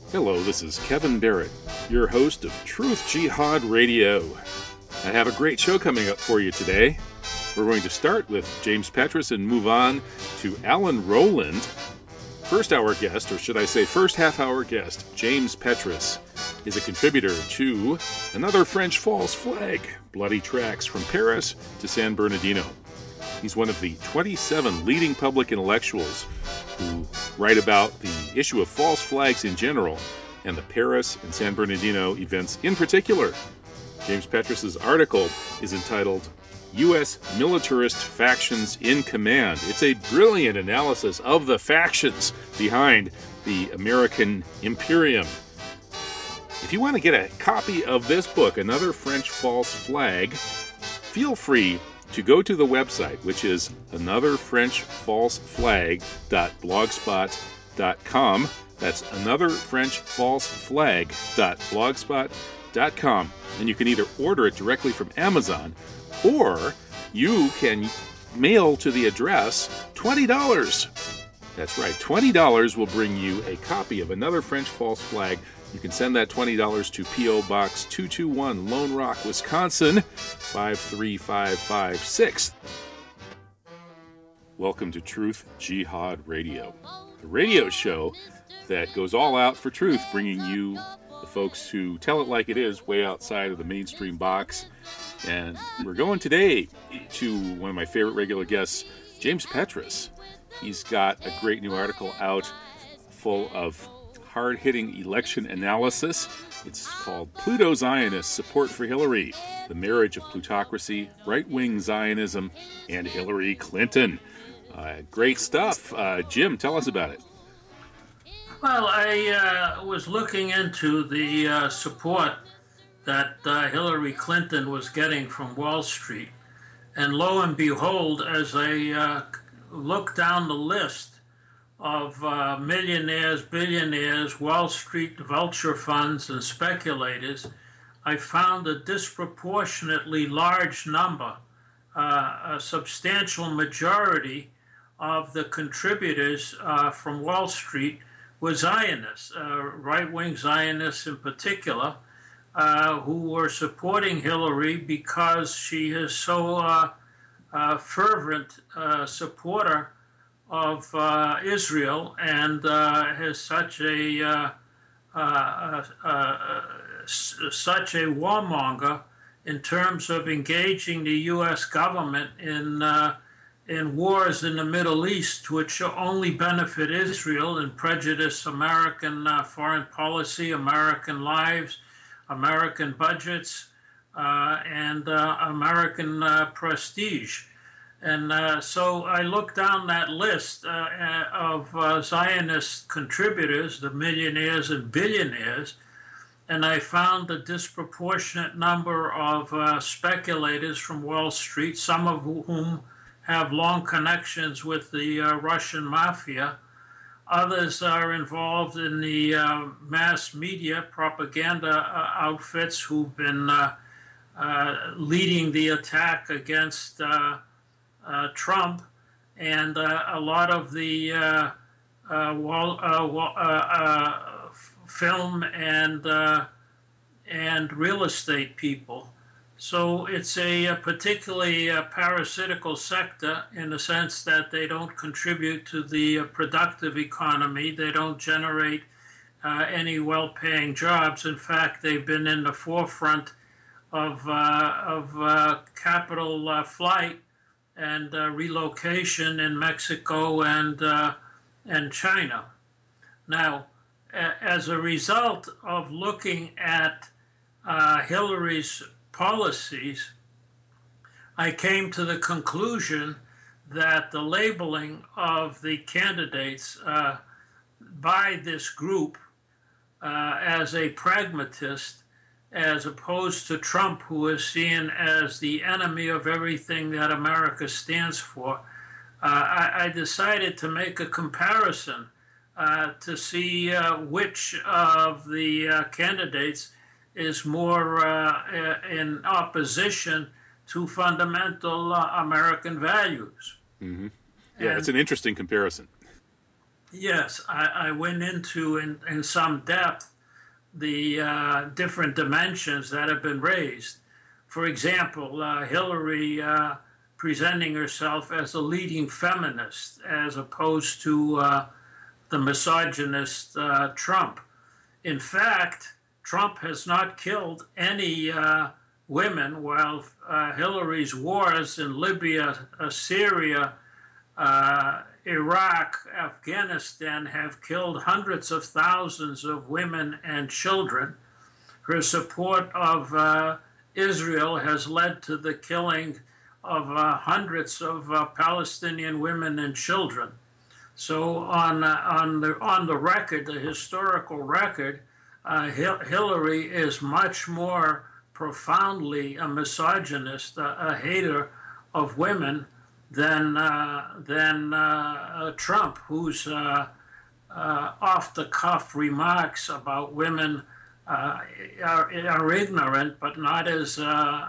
Hello, this is Kevin Barrett, your host of Truth Jihad Radio. I have a great show coming up for you today. We're going to start with James Petras and move on to Alan Rowland. First hour guest, or should I say first half-hour guest, James Petras, is a contributor to Another French False Flag, Bloody Tracks from Paris to San Bernardino. He's one of the 27 leading public intellectuals who write about the issue of false flags in general and the Paris and San Bernardino events in particular. James Petras' article is entitled U.S. Militarist Factions in Command. It's a brilliant analysis of the factions behind the American Imperium. If you want to get a copy of this book, Another French False Flag, feel free to go to the website, which is anotherfrenchfalseflag.blogspot.com. That's anotherfrenchfalseflag.blogspot.com. And you can either order it directly from Amazon, or you can mail to the address $20. That's right, $20 will bring you a copy of Another French False Flag. You can send that $20 to P.O. Box 221, Lone Rock, Wisconsin, 53556. Welcome to Truth Jihad Radio, the radio show that goes all out for truth, bringing you the folks who tell it like it is, way outside of the mainstream box. And we're going today to one of my favorite regular guests, James Petras. He's got a great new article out full of hard-hitting election analysis. It's called Pluto Zionists Support for Hillary, the Marriage of Plutocracy, Right-Wing Zionism, and Hillary Clinton. Great stuff. Jim, tell us about it. Well, I was looking into the support that Hillary Clinton was getting from Wall Street. And lo and behold, as I looked down the list of millionaires, billionaires, Wall Street vulture funds, and speculators, I found a disproportionately large number, a substantial majority of the contributors from Wall Street were Zionists, right-wing Zionists in particular, who were supporting Hillary because she is so fervent supporter of Israel and has such a warmonger in terms of engaging the U.S. government in wars in the Middle East, which only benefit Israel and prejudice American foreign policy, American lives, American budgets, and American prestige. And so I looked down that list of Zionist contributors, the millionaires and billionaires, and I found a disproportionate number of speculators from Wall Street, some of whom have long connections with the Russian mafia. Others are involved in the mass media propaganda outfits who've been leading the attack against Trump, and a lot of the film and real estate people. So it's a particularly parasitical sector in the sense that they don't contribute to the productive economy. They don't generate any well-paying jobs. In fact, they've been in the forefront of capital flight and relocation in Mexico and China. Now, as a result of looking at Hillary's policies, I came to the conclusion that the labeling of the candidates by this group as a pragmatist, as opposed to Trump, who is seen as the enemy of everything that America stands for, I decided to make a comparison to see which of the candidates is more in opposition to fundamental American values. Mm-hmm. Yeah, it's an interesting comparison. Yes, I went into in some depth the different dimensions that have been raised. For example, Hillary presenting herself as a leading feminist as opposed to the misogynist Trump. In fact, Trump has not killed any women, while Hillary's wars in Libya, Syria, Iraq, Afghanistan have killed hundreds of thousands of women and children. Her support of Israel has led to the killing of hundreds of Palestinian women and children. So on the record, the historical record, Hillary is much more profoundly a misogynist, a hater of women than Trump, whose off-the-cuff remarks about women are ignorant, but not as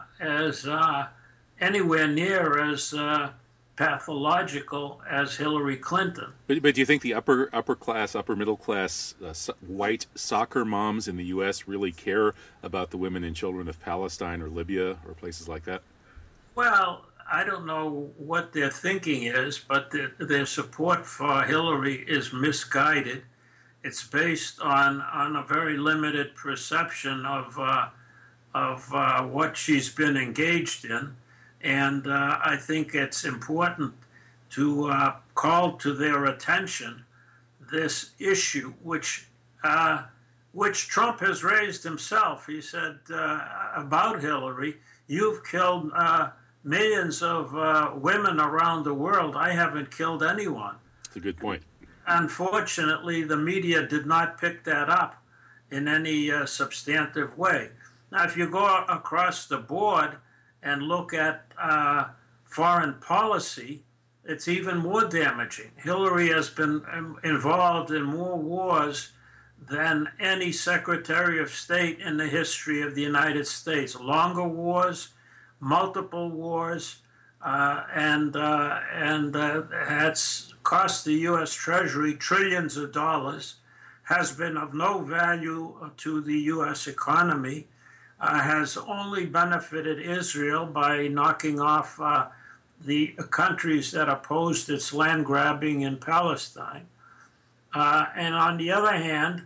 anywhere near as pathological as Hillary Clinton. But do you think the upper class, upper middle class white soccer moms in the U.S. really care about the women and children of Palestine or Libya or places like that? Well, I don't know what their thinking is, but their support for Hillary is misguided. It's based on a very limited perception of what she's been engaged in. And I think it's important to call to their attention this issue, which Trump has raised himself. He said about Hillary, "You've killed millions of women around the world. I haven't killed anyone." That's a good point. Unfortunately, the media did not pick that up in any substantive way. Now, if you go across the board and look at foreign policy, it's even more damaging. Hillary has been involved in more wars than any Secretary of State in the history of the United States. Longer wars, multiple wars, and that's cost the U.S. Treasury trillions of dollars, has been of no value to the U.S. economy, has only benefited Israel by knocking off the countries that opposed its land grabbing in Palestine. And on the other hand,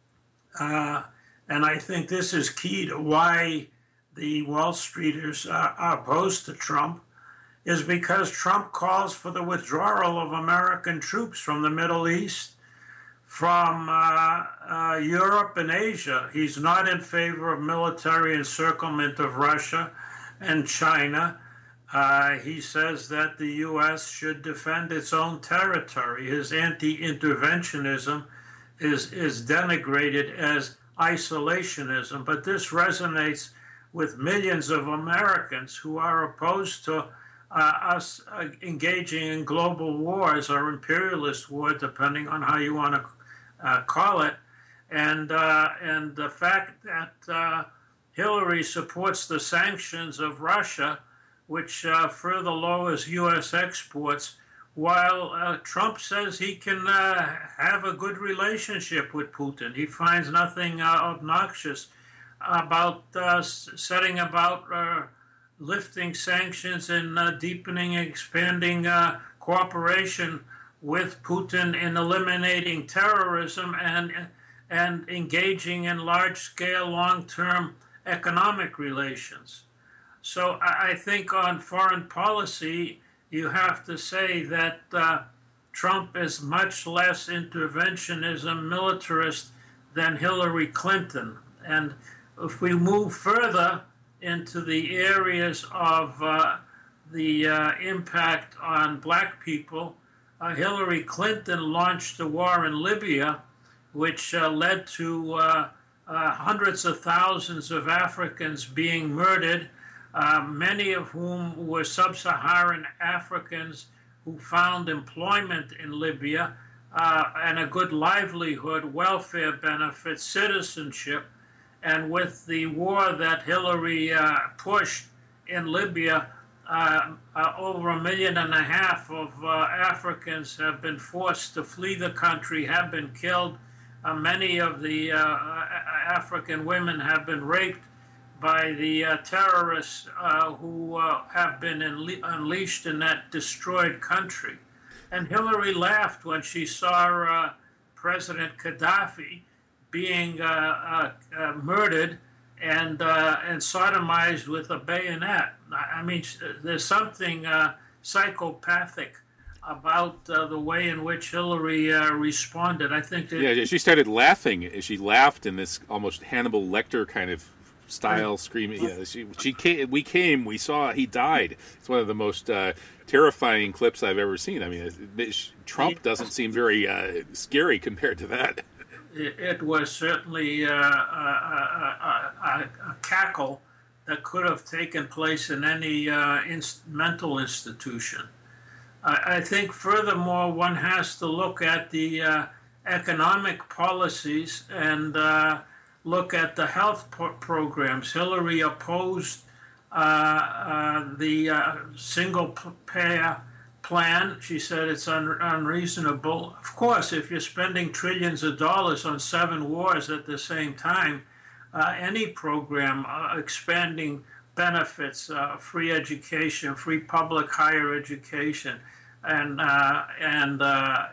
and I think this is key to why the Wall Streeters are opposed to Trump, is because Trump calls for the withdrawal of American troops from the Middle East, from Europe and Asia. He's not in favor of military encirclement of Russia and China. He says that the U.S. should defend its own territory. His anti-interventionism is denigrated as isolationism, but this resonates with millions of Americans who are opposed to us engaging in global wars or imperialist war, depending on how you want to call it, and the fact that Hillary supports the sanctions of Russia, which further lowers U.S. exports, while Trump says he can have a good relationship with Putin. He finds nothing obnoxious about setting about lifting sanctions and deepening and expanding cooperation with Putin in eliminating terrorism and engaging in large-scale, long-term economic relations. So I think on foreign policy, you have to say that Trump is much less interventionism, militarist than Hillary Clinton. And if we move further into the areas of the impact on black people, Hillary Clinton launched a war in Libya, which led to hundreds of thousands of Africans being murdered, many of whom were sub-Saharan Africans who found employment in Libya and a good livelihood, welfare benefits, citizenship. And with the war that Hillary pushed in Libya, over 1.5 million of Africans have been forced to flee the country, have been killed. Many of the African women have been raped by the terrorists who have been unleashed in that destroyed country. And Hillary laughed when she saw President Gaddafi being murdered and sodomized with a bayonet. I mean, there's something psychopathic about the way in which Hillary responded. I think that she started laughing. She laughed in this almost Hannibal Lecter kind of style, screaming. We came, we saw, he died. It's one of the most terrifying clips I've ever seen. I mean, Trump doesn't seem very scary compared to that. It was certainly a cackle that could have taken place in any mental institution. I think, furthermore, one has to look at the economic policies and look at the health programs. Hillary opposed the single-payer plan. She said it's unreasonable. Of course, if you're spending trillions of dollars on 7 wars at the same time, any program expanding benefits, free education, free public higher education, and a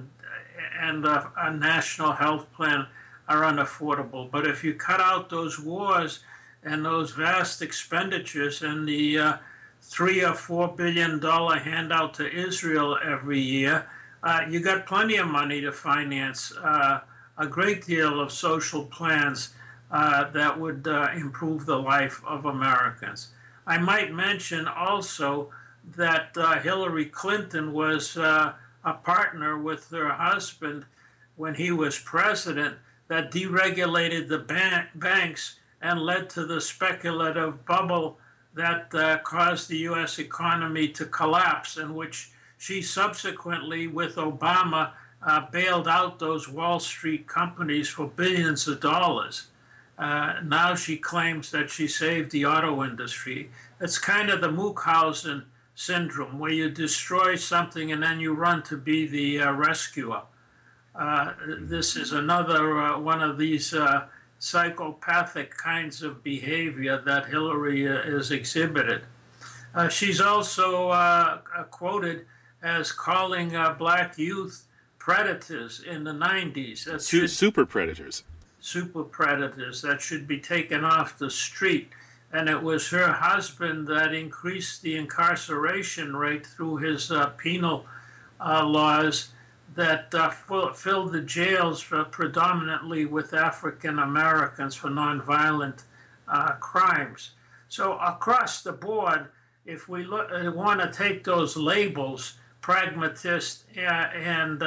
national health plan are unaffordable. But if you cut out those wars and those vast expenditures and the $3 or $4 billion handout to Israel every year, you got plenty of money to finance a great deal of social plans that would improve the life of Americans. I might mention also that Hillary Clinton was a partner with her husband when he was president that deregulated the banks and led to the speculative bubble that caused the U.S. economy to collapse, in which she subsequently, with Obama, bailed out those Wall Street companies for billions of dollars. Now she claims that she saved the auto industry. It's kind of the Munchausen syndrome, where you destroy something and then you run to be the rescuer. This is another one of these psychopathic kinds of behavior that Hillary is exhibited. She's also quoted as calling black youth predators in the 90s. That's super predators. Super predators that should be taken off the street. And it was her husband that increased the incarceration rate through his penal laws that filled the jails predominantly with African Americans for nonviolent crimes. So across the board, if we want to take those labels, pragmatist and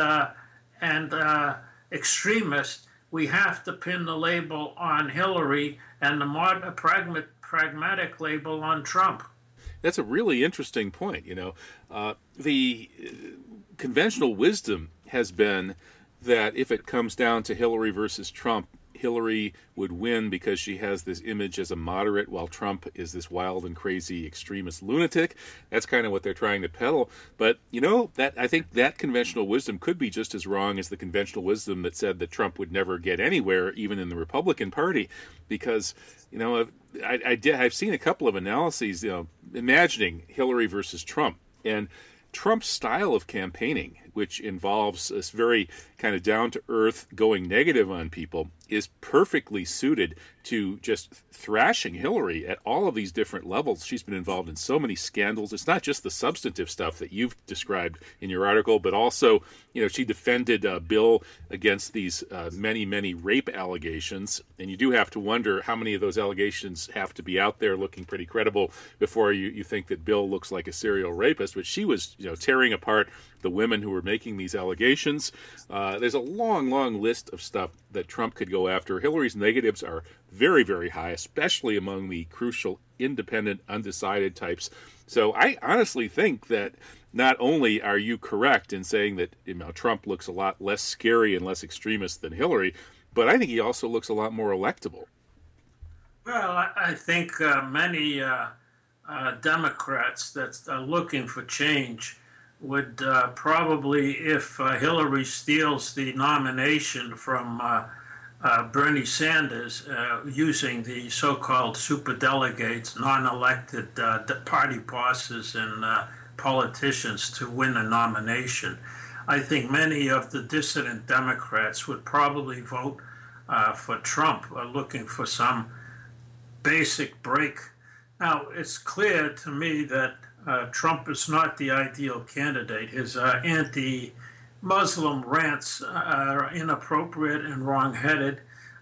extremist, we have to pin the label on Hillary and the pragmatic label on Trump. That's a really interesting point. The conventional wisdom has been that if it comes down to Hillary versus Trump, Hillary would win because she has this image as a moderate, while Trump is this wild and crazy extremist lunatic. That's kind of what they're trying to peddle. But, I think that conventional wisdom could be just as wrong as the conventional wisdom that said that Trump would never get anywhere, even in the Republican Party. Because, I've seen a couple of analyses, imagining Hillary versus Trump. And Trump's style of campaigning, which involves this very kind of down-to-earth going negative on people, is perfectly suited to just thrashing Hillary at all of these different levels. She's been involved in so many scandals. It's not just the substantive stuff that you've described in your article, but also, she defended Bill against these many, many rape allegations. And you do have to wonder how many of those allegations have to be out there looking pretty credible before you think that Bill looks like a serial rapist. But she was, tearing apart the women who were making these allegations. There's a long, long list of stuff that Trump could go after. Hillary's negatives are very, very high, especially among the crucial independent, undecided types. So I honestly think that not only are you correct in saying that Trump looks a lot less scary and less extremist than Hillary, but I think he also looks a lot more electable. Well, I think many Democrats that are looking for change would probably, if Hillary steals the nomination from Bernie Sanders, using the so-called superdelegates, non-elected party bosses and politicians to win a nomination, I think many of the dissident Democrats would probably vote for Trump, looking for some basic break. Now, it's clear to me that Trump is not the ideal candidate. His anti-Muslim rants are inappropriate and wrong-headed.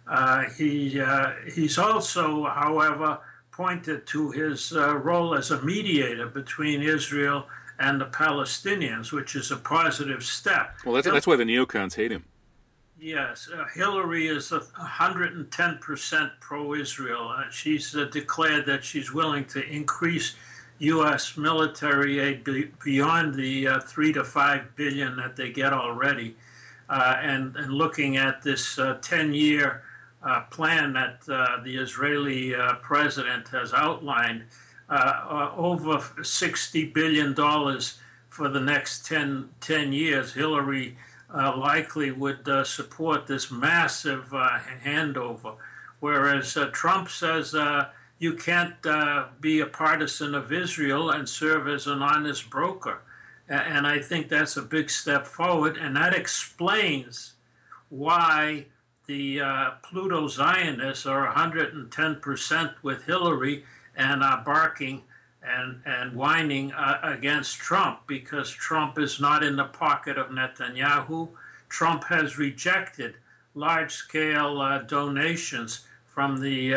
He's also, however, pointed to his role as a mediator between Israel and the Palestinians, which is a positive step. Well, that's why the neocons hate him. Yes, Hillary is 110% pro-Israel. She's declared that she's willing to increase U.S. military aid beyond the 3 to 5 billion that they get already, and looking at this 10-year plan that the Israeli president has outlined, over $60 billion for the next 10 years. Hillary likely would support this massive handover, whereas Trump says you can't be a partisan of Israel and serve as an honest broker. And I think that's a big step forward, and that explains why the Pluto Zionists are 110% with Hillary and are barking and whining against Trump, because Trump is not in the pocket of Netanyahu. Trump has rejected large-scale donations from the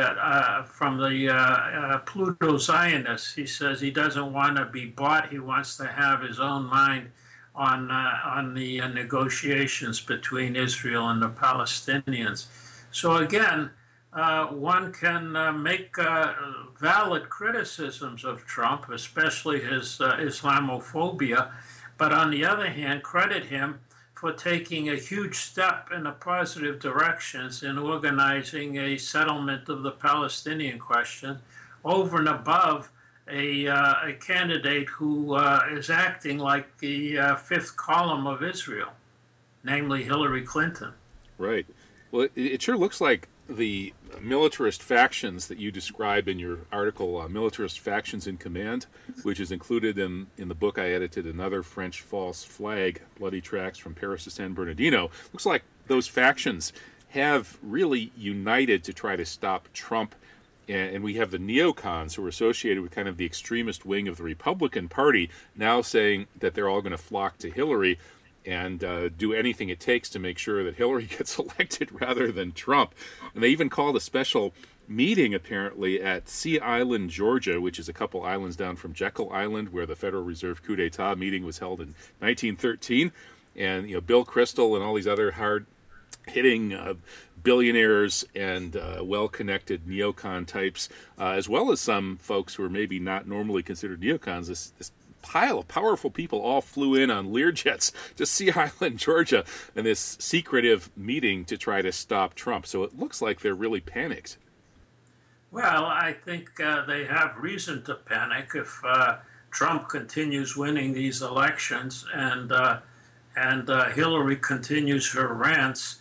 Pluto Zionists. He says he doesn't want to be bought. He wants to have his own mind on the negotiations between Israel and the Palestinians. So again, one can make valid criticisms of Trump, especially his Islamophobia, but on the other hand, credit him for taking a huge step in a positive directions in organizing a settlement of the Palestinian question, over and above a candidate who is acting like the fifth column of Israel, namely Hillary Clinton. Right. Well, it sure looks like the militarist factions that you describe in your article, Militarist Factions in Command, which is included in the book I edited, Another French False Flag, Bloody Tracks from Paris to San Bernardino. Looks like those factions have really united to try to stop Trump. And we have the neocons who are associated with kind of the extremist wing of the Republican Party now saying that they're all going to flock to Hillary and do anything it takes to make sure that Hillary gets elected rather than Trump. And they even called a special meeting, apparently, at Sea Island, Georgia, which is a couple islands down from Jekyll Island, where the Federal Reserve coup d'etat meeting was held in 1913. And Bill Kristol and all these other hard-hitting billionaires and well-connected neocon types, as well as some folks who are maybe not normally considered neocons, this pile of powerful people all flew in on Learjets to Sea Island, Georgia, in this secretive meeting to try to stop Trump. So it looks like they're really panicked. Well, I think they have reason to panic if Trump continues winning these elections and Hillary continues her rants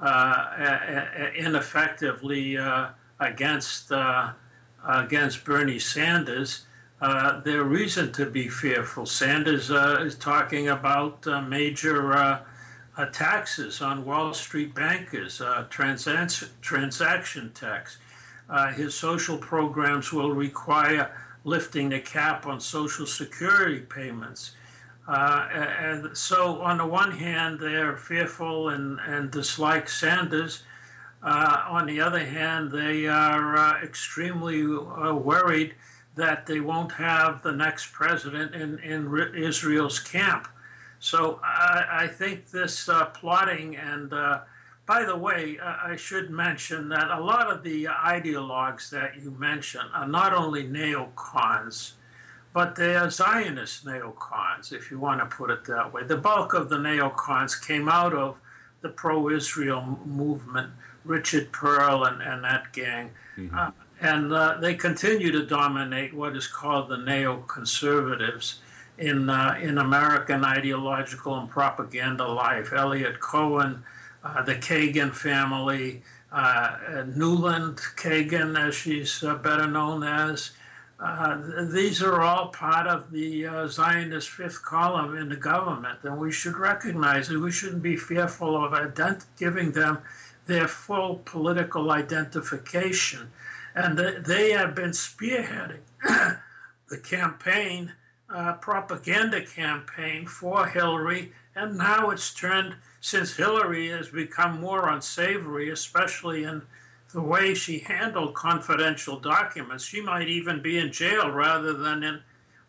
ineffectively against Bernie Sanders. There's reason to be fearful. Sanders is talking about major taxes on Wall Street bankers, transaction tax. His social programs will require lifting the cap on Social Security payments. And so on the one hand, they're fearful and dislike Sanders. On the other hand, they are extremely worried that they won't have the next president in Israel's camp. So I think this plotting, and by the way, I should mention that a lot of the ideologues that you mentioned are not only neocons, but they are Zionist neocons, if you want to put it that way. The bulk of the neocons came out of the pro-Israel movement, Richard Perle and that gang. Mm-hmm. And they continue to dominate what is called the neoconservatives in American ideological and propaganda life. Elliot Cohen, the Kagan family, Nuland Kagan, as she's better known as. These are all part of the Zionist fifth column in the government, and we should recognize it. We shouldn't be fearful of giving them their full political identification. And they have been spearheading the campaign, propaganda campaign for Hillary, and now it's turned, since Hillary has become more unsavory, especially in the way she handled confidential documents. She might even be in jail rather than in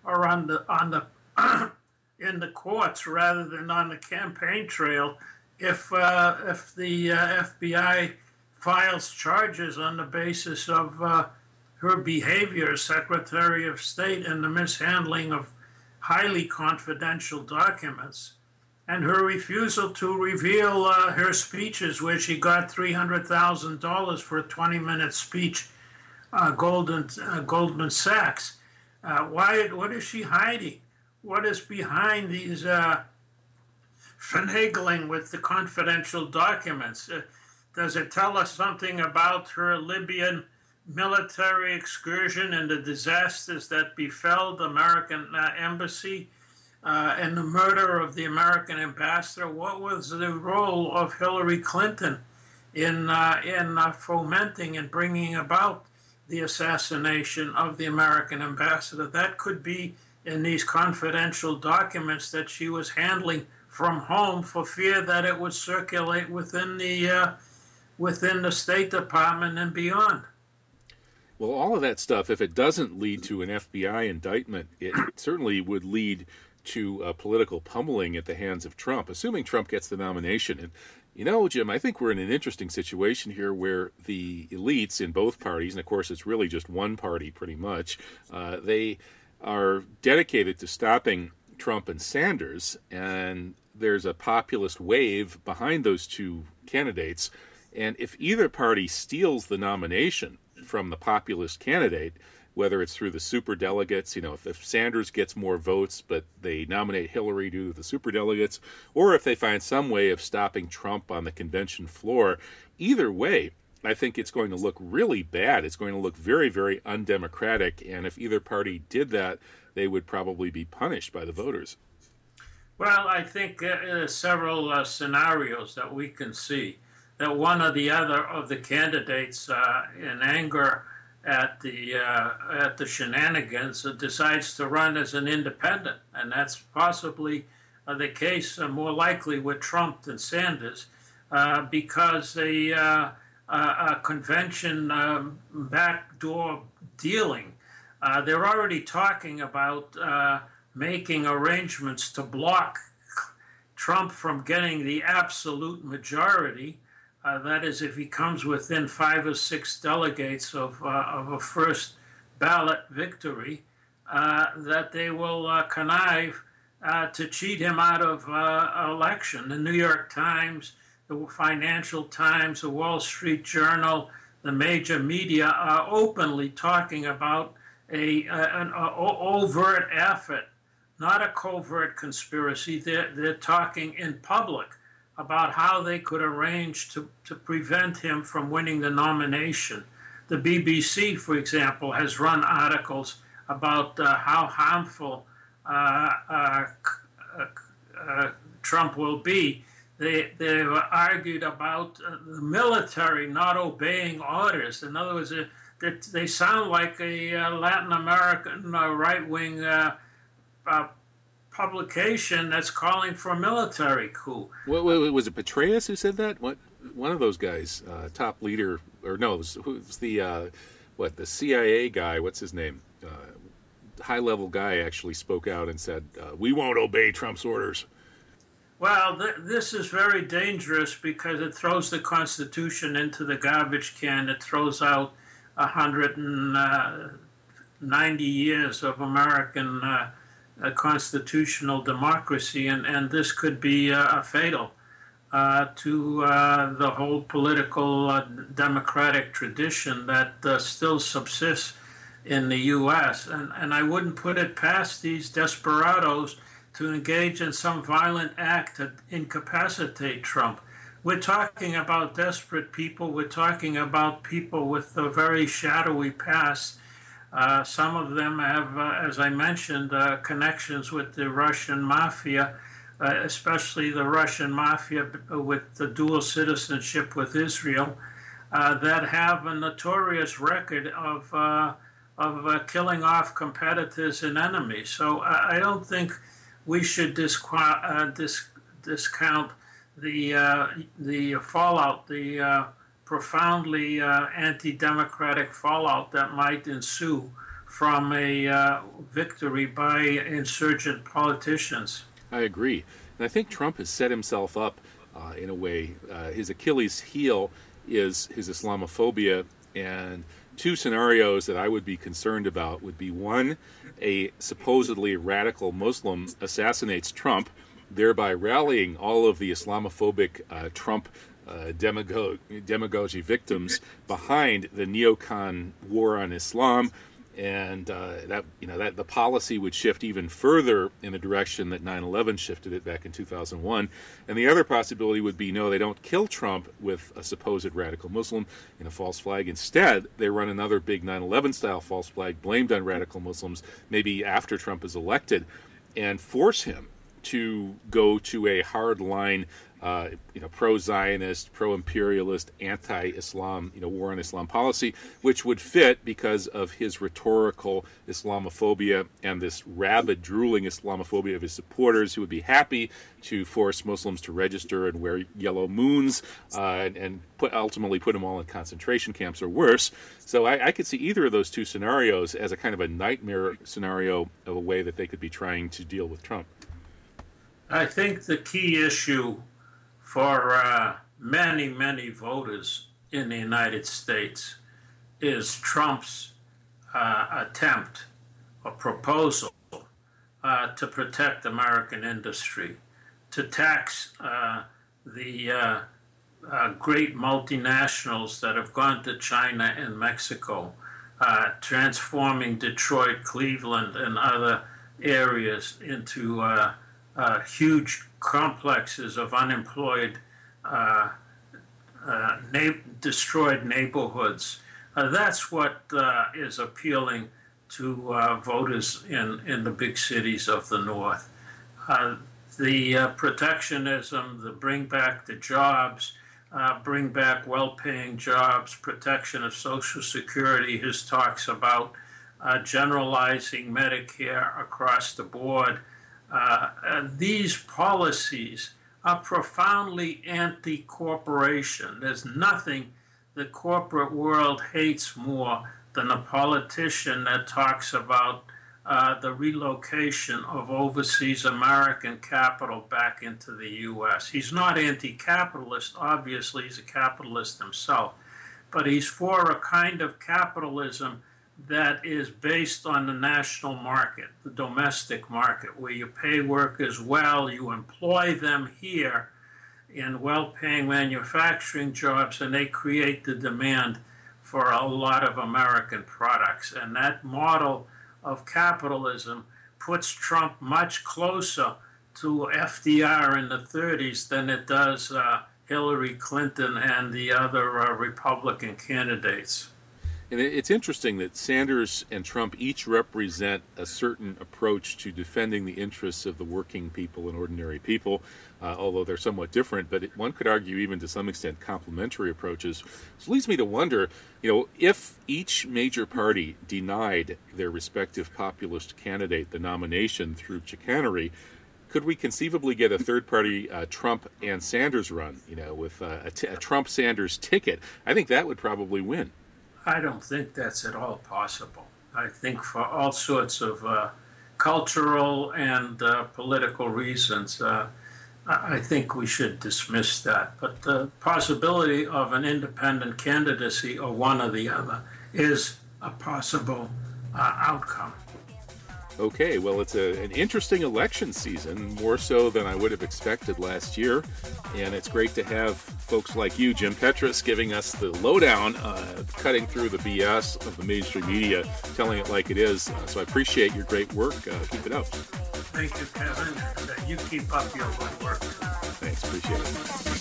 the courts rather than on the campaign trail if the FBI files charges on the basis of her behavior as Secretary of State and the mishandling of highly confidential documents, and her refusal to reveal her speeches where she got $300,000 for a 20-minute speech, Goldman Sachs. What is she hiding? What is behind these finagling with the confidential documents? Does it tell us something about her Libyan military excursion and the disasters that befell the American embassy and the murder of the American ambassador? What was the role of Hillary Clinton in fomenting and bringing about the assassination of the American ambassador? That could be in these confidential documents that she was handling from home for fear that it would circulate within the State Department and beyond. Well, all of that stuff, if it doesn't lead to an FBI indictment, it certainly would lead to political pummeling at the hands of Trump, assuming Trump gets the nomination. And, you know, Jim, I think we're in an interesting situation here where the elites in both parties, and of course it's really just one party pretty much, they are dedicated to stopping Trump and Sanders, and there's a populist wave behind those two candidates. And if either party steals the nomination from the populist candidate, whether it's through the superdelegates, you know, if Sanders gets more votes, but they nominate Hillary due to the superdelegates, or if they find some way of stopping Trump on the convention floor, either way, I think it's going to look really bad. It's going to look very, very undemocratic. And if either party did that, they would probably be punished by the voters. Well, I think several scenarios that we can see. That one or the other of the candidates, in anger at the shenanigans, decides to run as an independent, and that's possibly the case more likely with Trump than Sanders, because a convention backdoor dealing. They're already talking about making arrangements to block Trump from getting the absolute majority. That is, if he comes within 5 or 6 delegates of a first ballot victory, that they will connive to cheat him out of election. The New York Times, the Financial Times, the Wall Street Journal, the major media are openly talking about an overt effort, not a covert conspiracy. They're talking in public about how they could arrange to prevent him from winning the nomination. The BBC, for example, has run articles about how harmful Trump will be. They've argued about the military not obeying orders. In other words, they sound like a Latin American right-wing publication that's calling for a military coup. Was it Petraeus who said that? One of those guys, top leader, or no, who's the CIA guy? What's his name? High-level guy actually spoke out and said, "We won't obey Trump's orders." Well, this is very dangerous because it throws the Constitution into the garbage can. It throws out 190 years of American constitutional democracy, and this could be fatal. to the whole political democratic tradition that still subsists in the U.S. And I wouldn't put it past these desperados to engage in some violent act to incapacitate Trump. We're talking about desperate people. We're talking about people with a very shadowy past. Some of them have, as I mentioned, connections with the Russian mafia, especially the Russian mafia with the dual citizenship with Israel, that have a notorious record of killing off competitors and enemies. So I don't think we should discount the fallout, the profoundly anti-democratic fallout that might ensue from a victory by insurgent politicians. I agree. And I think Trump has set himself up in a way. His Achilles heel is his Islamophobia, and two scenarios that I would be concerned about would be, one, a supposedly radical Muslim assassinates Trump, thereby rallying all of the Islamophobic Trump demagogy victims behind the neocon war on Islam, and that the policy would shift even further in the direction that 9/11 shifted it back in 2001. And the other possibility would be, no, they don't kill Trump with a supposed radical Muslim in a false flag. Instead, they run another big 9/11 style false flag blamed on radical Muslims, maybe after Trump is elected, and force him to go to a hard line, pro-Zionist, pro-imperialist, anti-Islam, war on Islam policy, which would fit because of his rhetorical Islamophobia and this rabid, drooling Islamophobia of his supporters, who would be happy to force Muslims to register and wear yellow moons and ultimately put them all in concentration camps or worse. So I could see either of those two scenarios as a kind of a nightmare scenario of a way that they could be trying to deal with Trump. I think the key issue for many, many voters in the United States is Trump's attempt or proposal to protect American industry, to tax the great multinationals that have gone to China and Mexico, transforming Detroit, Cleveland, and other areas into huge complexes of unemployed, destroyed neighborhoods. That's what is appealing to voters in the big cities of the North. The protectionism, the bring back the jobs, bring back well-paying jobs, protection of Social Security, his talks about generalizing Medicare across the board. These policies are profoundly anti-corporation. There's nothing the corporate world hates more than a politician that talks about the relocation of overseas American capital back into the U.S. He's not anti-capitalist. Obviously, he's a capitalist himself. But he's for a kind of capitalism that is based on the national market, the domestic market, where you pay workers well, you employ them here in well-paying manufacturing jobs, and they create the demand for a lot of American products. And that model of capitalism puts Trump much closer to FDR in the 30s than it does Hillary Clinton and the other Republican candidates. And it's interesting that Sanders and Trump each represent a certain approach to defending the interests of the working people and ordinary people, although they're somewhat different, but one could argue even to some extent complementary approaches. So it leads me to wonder, if each major party denied their respective populist candidate the nomination through chicanery, could we conceivably get a third-party Trump and Sanders run, with a Trump-Sanders ticket? I think that would probably win. I don't think that's at all possible. I think for all sorts of cultural and political reasons, I think we should dismiss that. But the possibility of an independent candidacy or one or the other is a possible outcome. Okay, well, it's an interesting election season, more so than I would have expected last year. And it's great to have folks like you, Jim Petrus, giving us the lowdown, cutting through the BS of the mainstream media, telling it like it is. So I appreciate your great work. Keep it up. Thank you, Kevin. You keep up your good work. Thanks, appreciate it.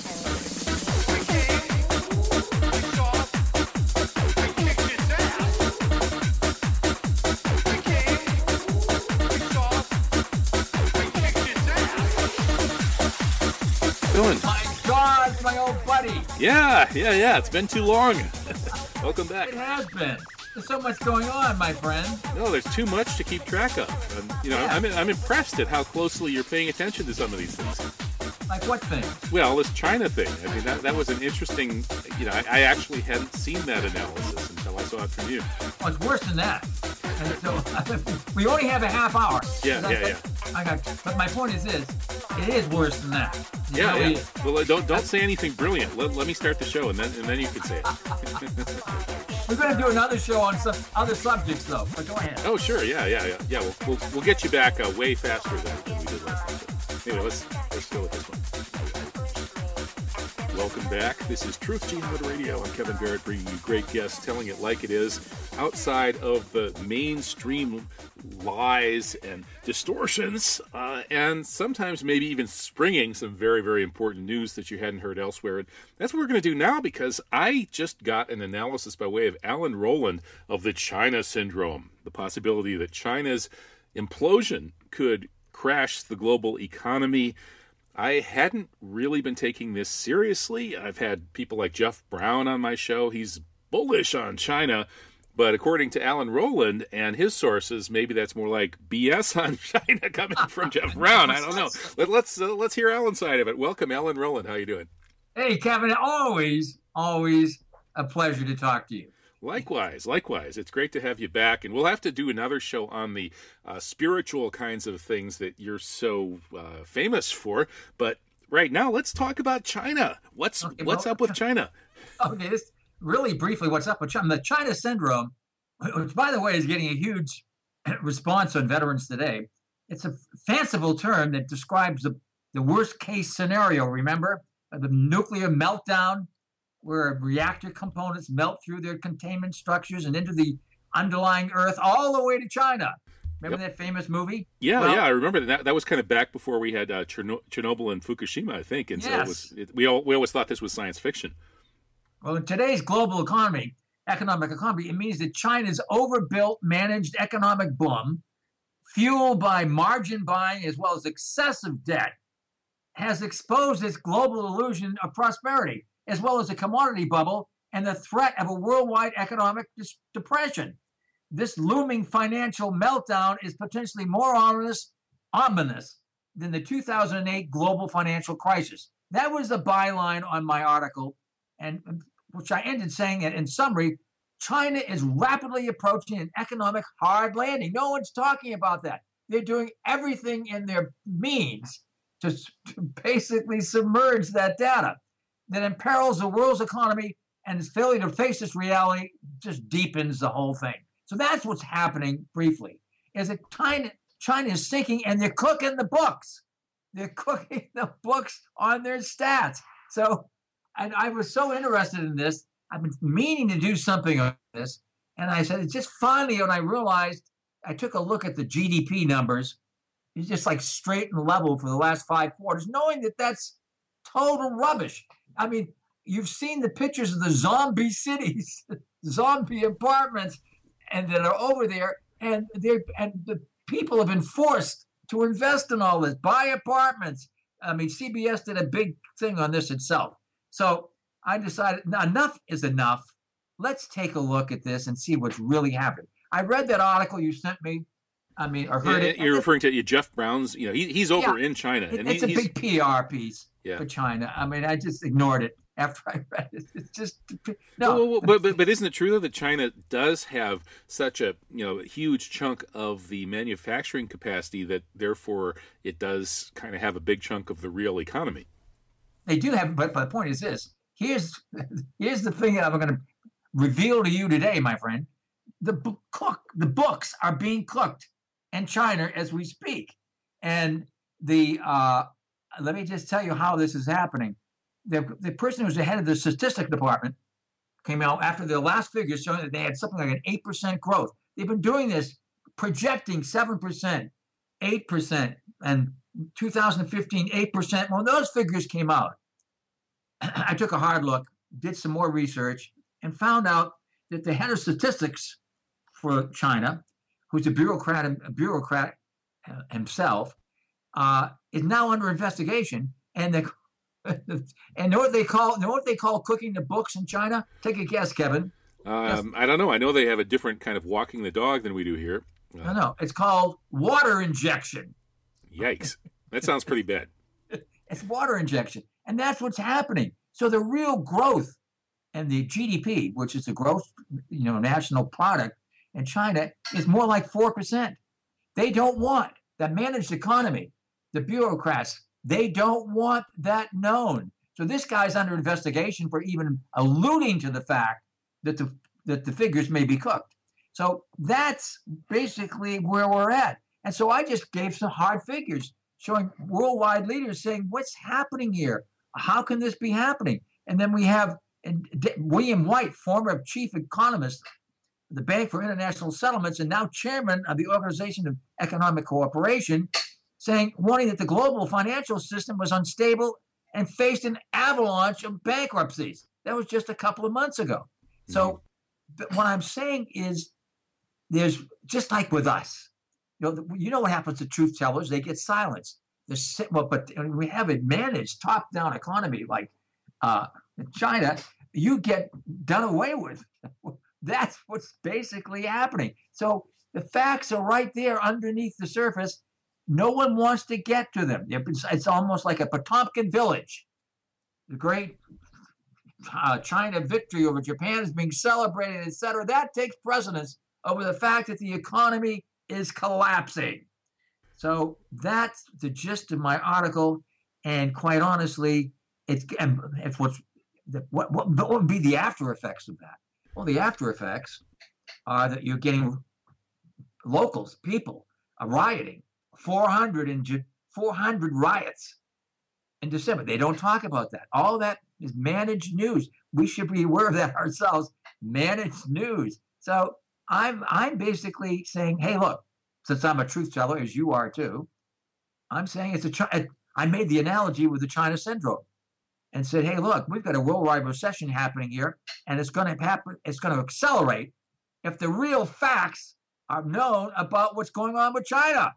Doing? My God, my old buddy. Yeah. It's been too long. Welcome back. It has been. There's so much going on, my friend. No, there's too much to keep track of. I'm impressed at how closely you're paying attention to some of these things. Like what thing? Well, this China thing. I mean, that was an interesting. I actually hadn't seen that analysis until I saw it from you. Oh, it's worse than that. And so we only have a half hour. Yeah. But my point is this: it is worse than that. Yeah. Well, don't say anything brilliant. Let me start the show, and then you can say it. We're going to do another show on some other subjects, though. But go ahead. Oh, sure. Yeah. We'll get you back way faster than we did last time. Anyway, let's go with this one. Welcome back. This is Truth Jihad Radio. I'm Kevin Barrett, bringing you great guests, telling it like it is, outside of the mainstream lies and distortions, and sometimes maybe even springing some very, very important news that you hadn't heard elsewhere. And that's what we're going to do now, because I just got an analysis by way of Alan Rowland of the China syndrome, the possibility that China's implosion could crash the global economy. I hadn't really been taking this seriously. I've had people like Jeff Brown on my show. He's bullish on China. But according to Alan Rowland and his sources, maybe that's more like BS on China coming from Jeff Brown. I don't know. Let's hear Alan's side of it. Welcome, Alan Rowland. How you doing? Hey, Kevin. Always a pleasure to talk to you. Likewise. It's great to have you back. And we'll have to do another show on the spiritual kinds of things that you're so famous for. But right now, let's talk about China. What's up with China? Okay, this really briefly, what's up with China? The China syndrome, which, by the way, is getting a huge response on Veterans Today. It's a fanciful term that describes the worst case scenario, remember? The nuclear meltdown, where reactor components melt through their containment structures and into the underlying earth all the way to China. Remember that famous movie? Yeah, I remember that. That was kind of back before we had Chernobyl and Fukushima, I think. And yes. So we always thought this was science fiction. Well, in today's global economic economy, it means that China's overbuilt, managed economic boom, fueled by margin buying as well as excessive debt, has exposed its global illusion of prosperity, as well as a commodity bubble and the threat of a worldwide economic depression. This looming financial meltdown is potentially more ominous than the 2008 global financial crisis. That was the byline on my article, and which I ended saying that, in summary, China is rapidly approaching an economic hard landing. No one's talking about that. They're doing everything in their means to basically submerge that data that imperils the world's economy, and its failure to face this reality just deepens the whole thing. So that's what's happening briefly, is that China is sinking, and they're cooking the books. They're cooking the books on their stats. So and I was so interested in this. I've been meaning to do something on this. And I said, it's just finally when I realized, I took a look at the GDP numbers. It's just like straight and level for the last 5 quarters, knowing that that's total rubbish. I mean, you've seen the pictures of the zombie cities, zombie apartments, and that are over there, and the people have been forced to invest in all this, buy apartments. I mean, CBS did a big thing on this itself. So I decided, enough is enough. Let's take a look at this and see what's really happening. I read that article you sent me. I mean, or heard it. You're referring to Jeff Brown's. He's over in China, and it's a big PR piece for China. I mean, I just ignored it after I read it. It's just no. But isn't it true though that China does have such a huge chunk of the manufacturing capacity that therefore it does kind of have a big chunk of the real economy? They do have, but the point is this. Here's the thing that I'm going to reveal to you today, my friend. The books are being cooked, and China as we speak. And let me just tell you how this is happening. The person who's the head of the statistics department came out after the last figures showing that they had something like an 8% growth. They've been doing this, projecting 7%, 8%, and 2015, 8%. When those figures came out, I took a hard look, did some more research, and found out that the head of statistics for China, who's a bureaucrat himself, is now under investigation. And know what they call cooking the books in China? Take a guess, Kevin. I don't know. I know they have a different kind of walking the dog than we do here. No. It's called water injection. Yikes. That sounds pretty bad. It's water injection. And that's what's happening. So the real growth and the GDP, which is the gross, national product in China, is more like 4%. They don't want the managed economy, the bureaucrats, they don't want that known. So this guy's under investigation for even alluding to the fact that the figures may be cooked. So that's basically where we're at. And so I just gave some hard figures showing worldwide leaders saying, what's happening here? How can this be happening? And then we have William White, former chief economist of the Bank for International Settlements and now chairman of the Organization of Economic Cooperation, warning that the global financial system was unstable and faced an avalanche of bankruptcies. That was just a couple of months ago. So what I'm saying is there's, just like with us, you know what happens to truth tellers? They get silenced. But we have a managed top-down economy like China, you get done away with. That's what's basically happening. So the facts are right there underneath the surface. No one wants to get to them. It's almost like a Potemkin village. The great China victory over Japan is being celebrated, etc. That takes precedence over the fact that the economy is collapsing. So that's the gist of my article. And quite honestly, what would be the after effects of that? Well, the after effects are that you're getting locals, people, rioting. 400 riots in December. They don't talk about that. All that is managed news. We should be aware of that ourselves. Managed news. So I'm basically saying, hey, look, since I'm a truth teller, as you are too, I'm saying I made the analogy with the China syndrome and said, hey, look, we've got a worldwide recession happening here, and it's going to happen. It's going to accelerate if the real facts are known about what's going on with China.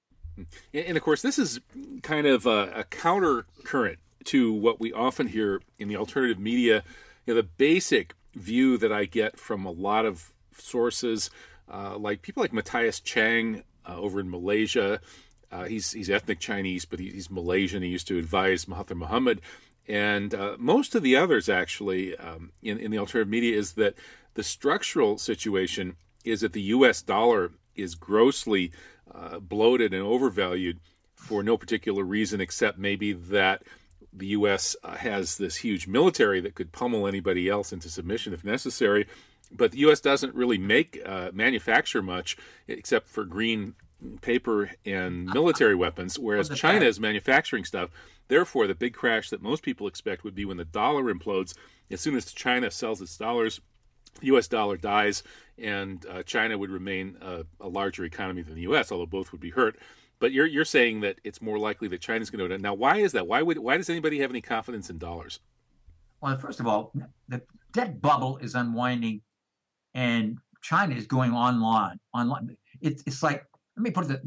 And of course, this is kind of a counter current to what we often hear in the alternative media. The basic view that I get from a lot of sources, like people like Matthias Chang over in Malaysia. He's ethnic Chinese, but he's Malaysian. He used to advise Mahathir Mohamad. And most of the others, actually, in the alternative media, is that the structural situation is that the U.S. dollar is grossly bloated and overvalued for no particular reason except maybe that the U.S. has this huge military that could pummel anybody else into submission if necessary. But the U.S. doesn't really manufacture much except for green paper and military weapons, whereas China is manufacturing stuff. Therefore, the big crash that most people expect would be when the dollar implodes. As soon as China sells its dollars, the U.S. dollar dies, and China would remain a larger economy than the U.S., although both would be hurt. But you're saying that it's more likely that China's going to go down. Now, why is that? Why does anybody have any confidence in dollars? Well, first of all, the debt bubble is unwinding, and China is going online. It's like, let me put it,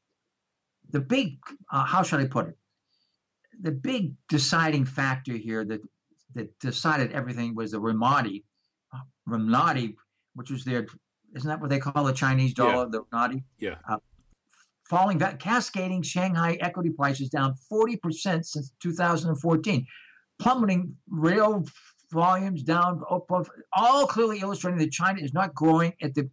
the big, how should I put it? The big deciding factor here that decided everything was the renminbi, which was their, isn't that what they call the Chinese dollar, the renminbi? Yeah. Falling back, cascading Shanghai equity prices down 40% since 2014, plummeting rail volumes down, all clearly illustrating that China is not growing at the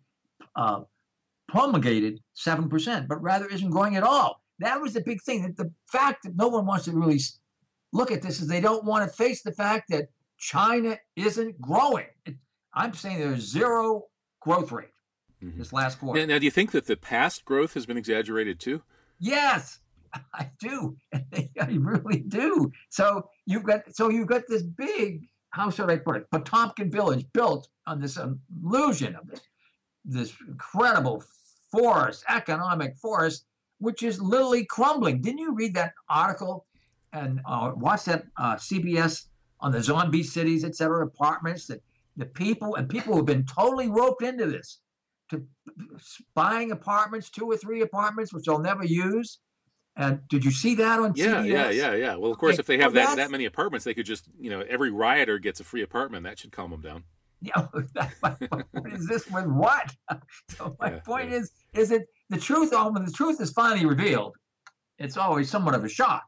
promulgated 7%, but rather isn't growing at all. That was the big thing. The fact that no one wants to really look at this is they don't want to face the fact that China isn't growing. I'm saying there's zero growth rate. this last quarter. Now, do you think that the past growth has been exaggerated too? Yes, I do. I really do. So you've got this big, how should I put it, Potomkin village built on this illusion of this incredible forest, economic forest, which is literally crumbling. Didn't you read that article and watch that CBS on the zombie cities, et cetera, apartments, that the people who have been totally roped into this, to buying apartments, 2 or 3 apartments, which they'll never use? And did you see that on CBS? Yeah. Well, of course, if they have that many apartments, they could just, every rioter gets a free apartment. That should calm them down. Yeah, what is this with what? So my point is that the truth, when the truth is finally revealed, it's always somewhat of a shock.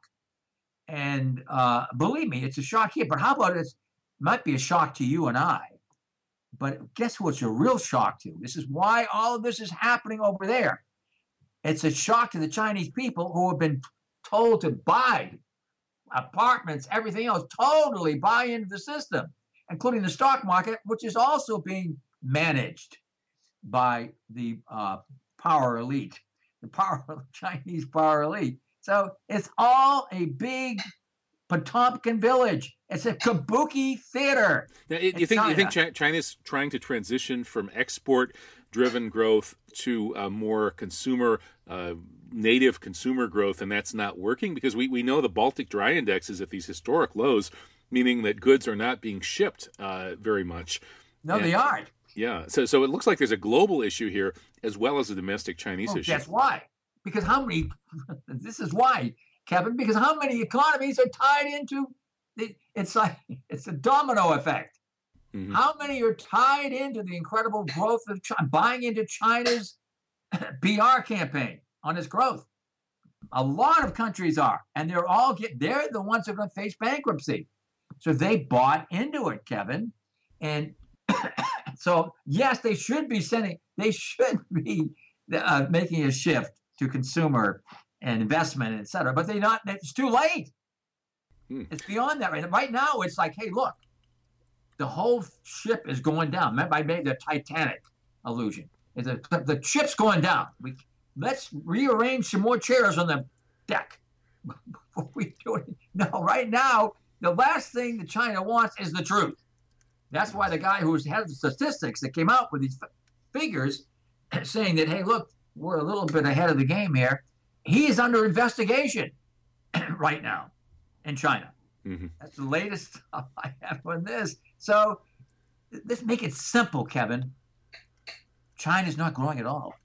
And believe me, it's a shock here. But how about it might be a shock to you and I? But guess who it's a real shock to? This is why all of this is happening over there. It's a shock to the Chinese people who have been told to buy apartments, everything else, totally buy into the system, including the stock market, which is also being managed by the power elite, Chinese power elite. So it's all a big Potomkin village. It's a kabuki theater. Now, you think China's trying to transition from export-driven growth to more consumer, native consumer growth, and that's not working? Because we know the Baltic Dry Index is at these historic lows, meaning that goods are not being shipped very much. No, they aren't. Yeah. So it looks like there's a global issue here as well as a domestic Chinese issue. That's why. Because this is why, Kevin, because how many economies are tied into it's a domino effect. Mm-hmm. How many are tied into the incredible growth of China, buying into China's PR campaign on its growth? A lot of countries are, and they're the ones that are going to face bankruptcy. So they bought into it, Kevin. And so, yes, they should be making a shift to consumer and investment, et cetera, but it's too late. It's beyond that. Right now, it's like, hey, look, the whole ship is going down. Remember, I made the Titanic allusion. The ship's going down. Let's rearrange some more chairs on the deck before we do it. No, right now, the last thing that China wants is the truth. That's why the guy who's head of the statistics that came out with these figures saying that, hey, look, we're a little bit ahead of the game here. He is under investigation right now in China. Mm-hmm. That's the latest stuff I have on this. So let's make it simple, Kevin. China's not growing at all.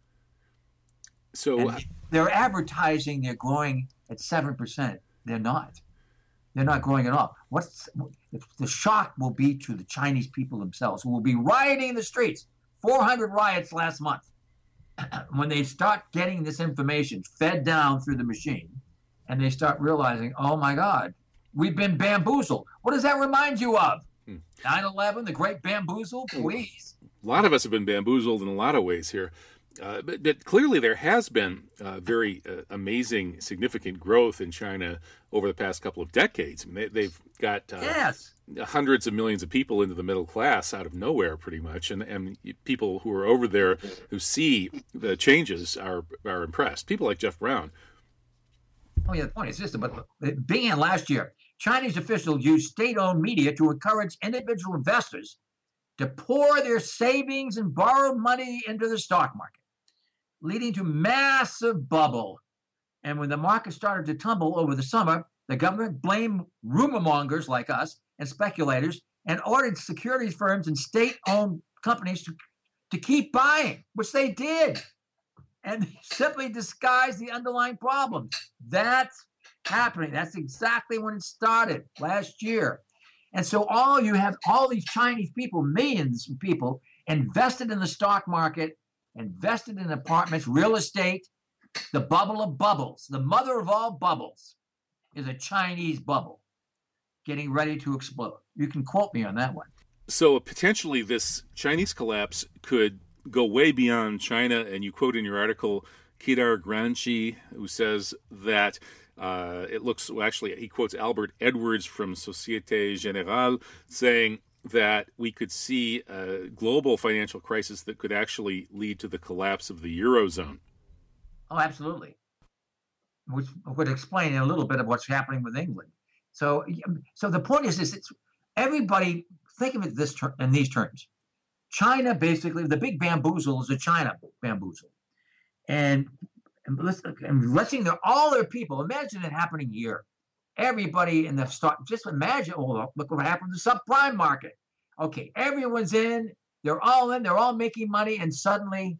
So they're advertising they're growing at 7%. They're not. They're not growing at all. The shock will be to the Chinese people themselves, who will be rioting in the streets. 400 riots last month. When they start getting this information fed down through the machine, and they start realizing, oh my God, we've been bamboozled. What does that remind you of? 9/11, the great bamboozle? Please. A lot of us have been bamboozled in a lot of ways here. But clearly there has been very amazing, significant growth in China over the past couple of decades. I mean, they've got hundreds of millions of people into the middle class out of nowhere, pretty much. And people who are over there who see the changes are impressed. People like Jeff Brown. Oh, yeah, the point is this, but began last year. Chinese officials used state-owned media to encourage individual investors to pour their savings and borrowed money into the stock market, leading to massive bubble. And when the market started to tumble over the summer, the government blamed rumor mongers like us and speculators and ordered securities firms and state-owned companies to keep buying, which they did, and simply disguised the underlying problems. That's happening. That's exactly when it started last year. And so you have all these Chinese people, millions of people, invested in the stock market, invested in apartments, real estate, the bubble of bubbles. The mother of all bubbles is a Chinese bubble getting ready to explode. You can quote me on that one. So potentially this Chinese collapse could go way beyond China, and you quote in your article Kedar Granchi, who says that it looks, well, actually, he quotes Albert Edwards from Societe Generale saying that we could see a global financial crisis that could actually lead to the collapse of the Eurozone. Oh, absolutely. Which would explain a little bit of what's happening with England. So the point is this: it's everybody think of it in these terms. China, basically, the big bamboozle is a China bamboozle, and letting all their people. Imagine it happening here. Everybody in the stock. Just imagine. Oh, look what happened to the subprime market. Okay, everyone's in. They're all in. They're all making money, and suddenly,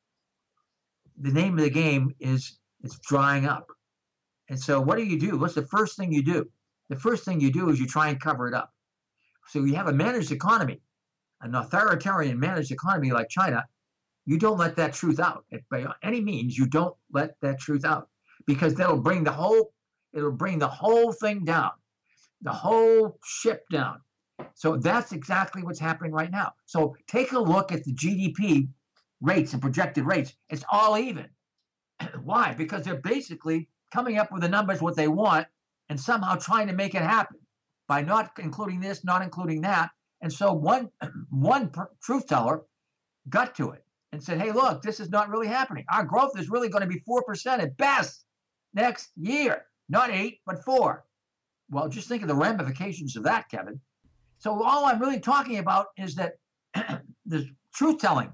the name of the game is it's drying up. And so, what do? What's the first thing you do? The first thing you do is you try and cover it up. So you have a managed economy, an authoritarian managed economy like China. You don't let that truth out. By any means, you don't let that truth out, because that'll bring the whole thing down, the whole ship down. So that's exactly what's happening right now. So take a look at the GDP rates and projected rates. It's all even. Why? Because they're basically coming up with the numbers what they want and somehow trying to make it happen by not including this, not including that. And so one truth teller got to it and said, hey, look, this is not really happening. Our growth is really going to be 4% at best next year. Not 8, but 4. Well, just think of the ramifications of that, Kevin. So all I'm really talking about is that the truth telling,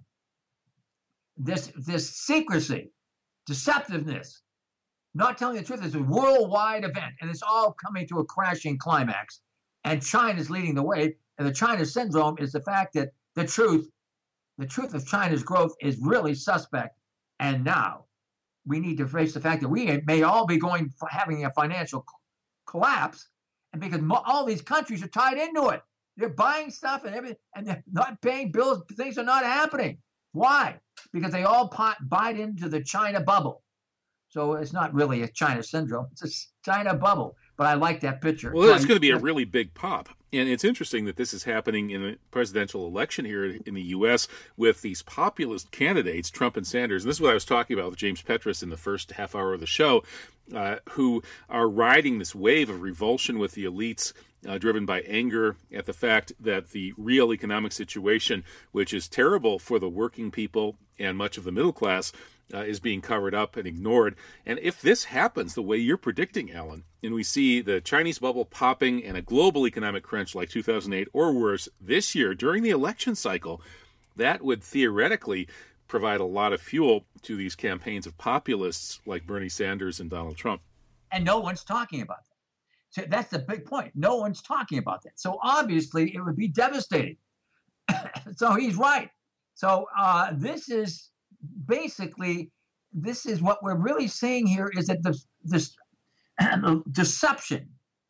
this secrecy, deceptiveness, not telling the truth is a worldwide event, and it's all coming to a crashing climax. And China's leading the way. And the China syndrome is the fact that the truth of China's growth is really suspect. And now we need to face the fact that we may all be having a financial collapse, and because all these countries are tied into it. They're buying stuff and everything, and they're not paying bills. Things are not happening. Why? Because they all bite into the China bubble. So it's not really a China syndrome. It's a China bubble. But I like that picture. Well, it's going to be a really big pop. And it's interesting that this is happening in a presidential election here in the U.S. with these populist candidates, Trump and Sanders. And this is what I was talking about with James Petrus in the first half hour of the show, who are riding this wave of revulsion with the elites, driven by anger at the fact that the real economic situation, which is terrible for the working people and much of the middle class, is being covered up and ignored. And if this happens the way you're predicting, Alan, and we see the Chinese bubble popping and a global economic crunch like 2008 or worse this year during the election cycle, that would theoretically provide a lot of fuel to these campaigns of populists like Bernie Sanders and Donald Trump. And no one's talking about that. So that's the big point. No one's talking about that. So obviously it would be devastating. So he's right. So this is what we're really seeing here is that this deception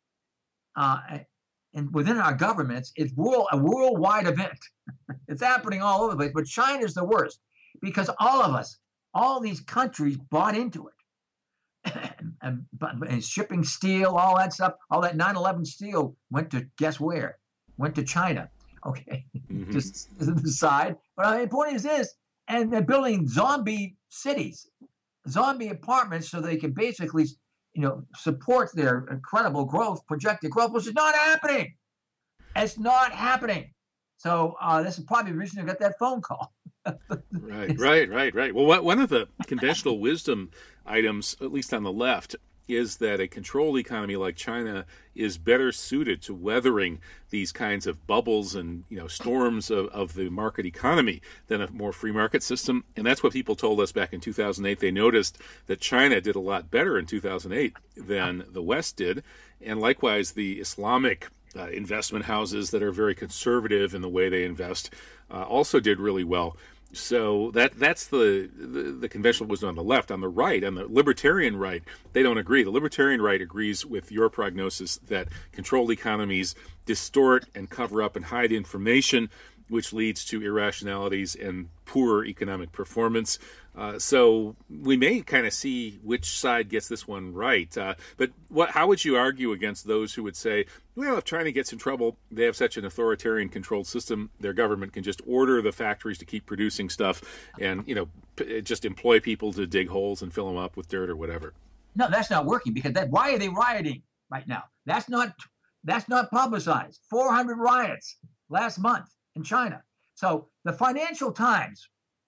and within our governments is a worldwide event. It's happening all over the place, but China's the worst because all these countries bought into it. and shipping steel, all that stuff, all that 9/11 steel went to guess where? Went to China. Okay, just to the side. But the point is this. And they're building zombie cities, zombie apartments, so they can basically, support their incredible growth, projected growth, which is not happening. It's not happening. So this is probably the reason you got that phone call. Right. Well, one of the conventional wisdom items, at least on the left, is that a controlled economy like China is better suited to weathering these kinds of bubbles and storms of the market economy than a more free market system. And that's what people told us back in 2008. They noticed that China did a lot better in 2008 than the West did. And likewise, the Islamic investment houses that are very conservative in the way they invest also did really well. So that's the conventional wisdom on the left. On the right, on the libertarian right, they don't agree. The libertarian right agrees with your prognosis that controlled economies distort and cover up and hide information, which leads to irrationalities and poor economic performance. So we may kind of see which side gets this one right. But how would you argue against those who would say, well, if China gets in trouble, they have such an authoritarian controlled system, their government can just order the factories to keep producing stuff and, just employ people to dig holes and fill them up with dirt or whatever. No, that's not working because why are they rioting right now? That's not publicized. 400 riots last month in China. So the Financial Times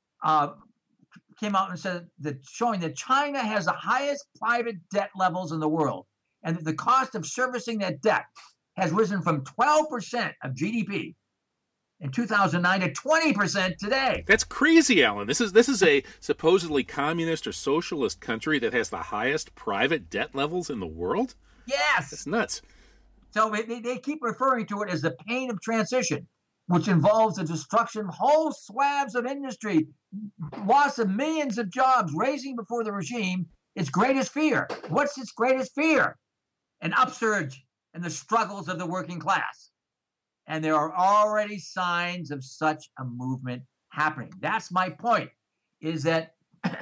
came out and said that showing that China has the highest private debt levels in the world, and that the cost of servicing that debt has risen from 12% of GDP in 2009 to 20% today. That's crazy, Alan. This is a supposedly communist or socialist country that has the highest private debt levels in the world? Yes. That's nuts. So they keep referring to it as the pain of transition, which involves the destruction of whole swathes of industry, loss of millions of jobs, raising before the regime its greatest fear. What's its greatest fear? An upsurge in the struggles of the working class. And there are already signs of such a movement happening. That's my point, is that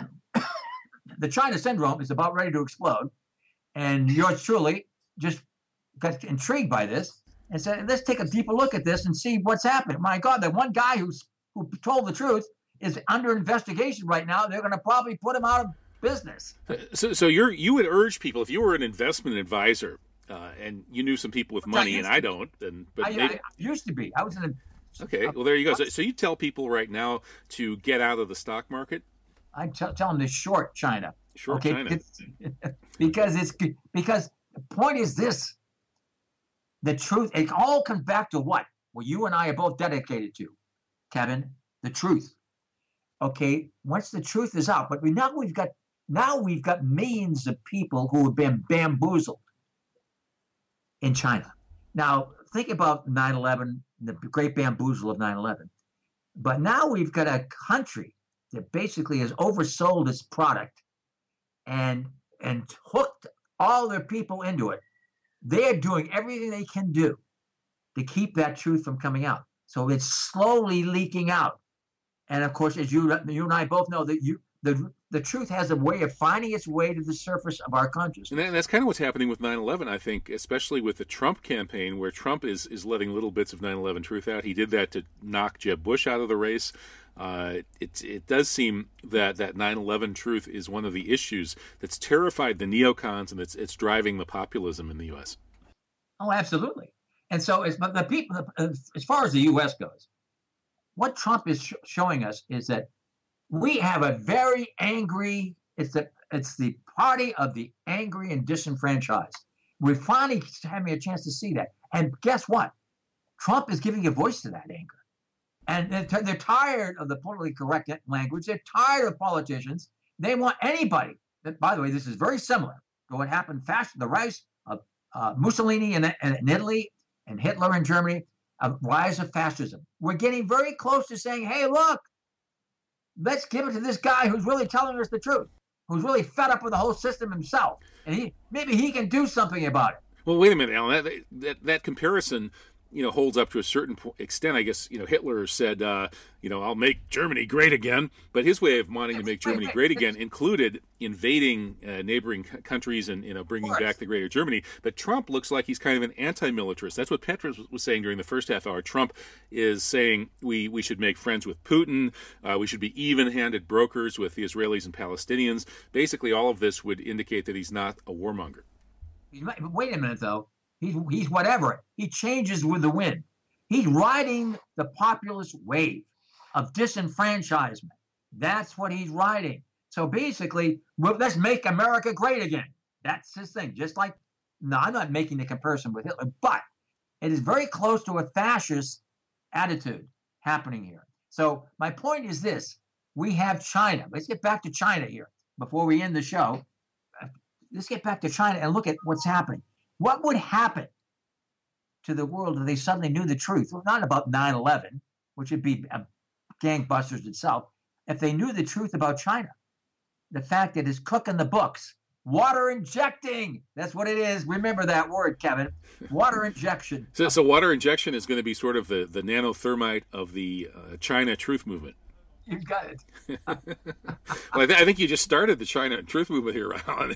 the China syndrome is about ready to explode. And yours truly just got intrigued by this and said, let's take a deeper look at this and see what's happening. My God, the one guy who told the truth is under investigation right now. They're going to probably put him out of business. So you would urge people, if you were an investment advisor and you knew some people with money, and I don't, I used to be. I was in a... Okay, well, there you go. So you tell people right now to get out of the stock market? I tell them to short China. Short China. because the point is this. The truth, it all comes back to what? Well, you and I are both dedicated to, Kevin, the truth. Okay, once the truth is out, but now we've got millions of people who have been bamboozled in China. Now, think about 9/11, the great bamboozle of 9/11. But now we've got a country that basically has oversold its product and hooked all their people into it. They're doing everything they can do to keep that truth from coming out. So it's slowly leaking out. And of course, as you and I both know, that the truth has a way of finding its way to the surface of our consciousness. And that's kind of what's happening with 9/11, I think, especially with the Trump campaign, where Trump is letting little bits of 9/11 truth out. He did that to knock Jeb Bush out of the race. It does seem that 9/11 truth is one of the issues that's terrified the neocons, and it's driving the populism in the U.S. Oh, absolutely. And so, but the people, as far as the U.S. goes, what Trump is showing us is that we have a very angry. It's the party of the angry and disenfranchised. We're finally having a chance to see that. And guess what? Trump is giving a voice to that anger. And they're tired of the politically correct language. They're tired of politicians. They want anybody. By the way, this is very similar to what happened the rise of Mussolini in Italy and Hitler in Germany, a rise of fascism. We're getting very close to saying, hey, look, let's give it to this guy who's really telling us the truth, who's really fed up with the whole system himself. And maybe he can do something about it. Well, wait a minute, Alan. That comparison, holds up to a certain extent. I guess, Hitler said, I'll make Germany great again. But his way of wanting to make Germany great again included invading neighboring countries and, bringing back the greater Germany. But Trump looks like he's kind of an anti-militarist. That's what Petraeus was saying during the first half hour. Trump is saying we should make friends with Putin. We should be even-handed brokers with the Israelis and Palestinians. Basically, all of this would indicate that he's not a warmonger. Wait a minute, though. He's whatever. He changes with the wind. He's riding the populist wave of disenfranchisement. That's what he's riding. So basically, let's make America great again. That's his thing. Just like, no, I'm not making the comparison with Hitler, but it is very close to a fascist attitude happening here. So my point is this. We have China. Let's get back to China here before we end the show. Let's get back to China and look at what's happening. What would happen to the world if they suddenly knew the truth? Well, not about 9/11, which would be gangbusters itself. If they knew the truth about China, the fact that it's cooking the books, water injecting, that's what it is. Remember that word, Kevin, water injection. So water injection is going to be sort of the nanothermite of the China truth movement. You got it. Well, I think you just started the China truth movement here, Alan.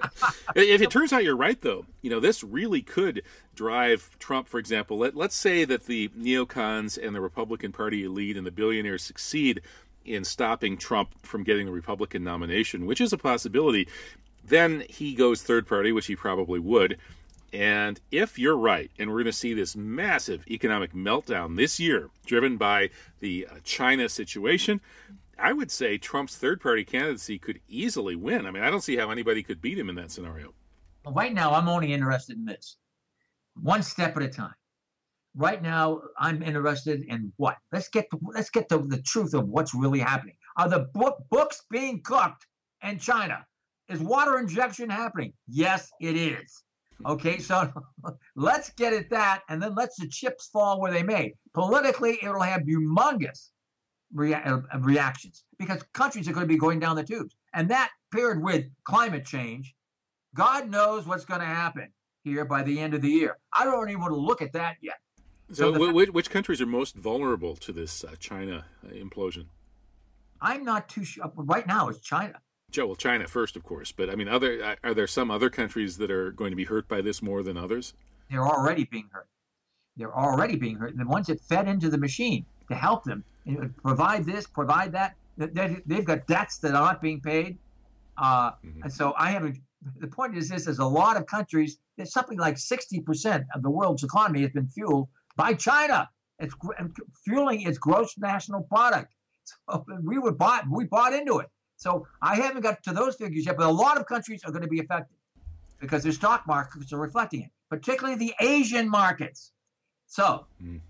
If it turns out you're right, though, this really could drive Trump, for example. Let's say that the neocons and the Republican Party elite and the billionaires succeed in stopping Trump from getting the Republican nomination, which is a possibility. Then he goes third party, which he probably would. And if you're right, and we're going to see this massive economic meltdown this year, driven by the China situation, I would say Trump's third-party candidacy could easily win. I mean, I don't see how anybody could beat him in that scenario. Well, right now, I'm only interested in this. One step at a time. Right now, I'm interested in what? Let's get to the truth of what's really happening. Are the books being cooked in China? Is water injection happening? Yes, it is. Okay, so let's get at that, and then let the chips fall where they may. Politically, it'll have humongous reactions because countries are going to be going down the tubes. And that paired with climate change, God knows what's going to happen here by the end of the year. I don't even want to look at that yet. So which countries are most vulnerable to this China implosion? I'm not too sure. Right now, it's China. Well, China first, of course. But, I mean, are there some other countries that are going to be hurt by this more than others? They're already being hurt. And the ones that fed into the machine to help them, provide this, provide that, they've got debts that are not being paid. And so the point is this, there's a lot of countries, there's something like 60% of the world's economy has been fueled by China. It's fueling its gross national product. So we bought into it. So I haven't got to those figures yet, but a lot of countries are going to be affected because their stock markets are reflecting it, particularly the Asian markets. So